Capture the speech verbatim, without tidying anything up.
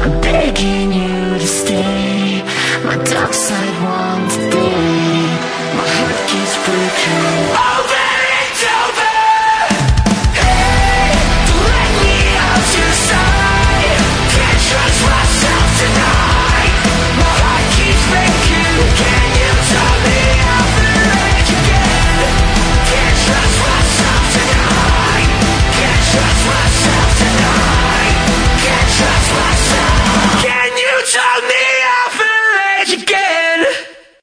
I'm begging you to stay. My dark side won't stay. My heart keeps breaking. Over and over. Hey, don't let me out your side. Can't trust myself tonight. My heart keeps breaking. Can you tell me off the edge again? Can't trust myself tonight. Can't trust myself tonight. Can't trust myself. Can you tell me?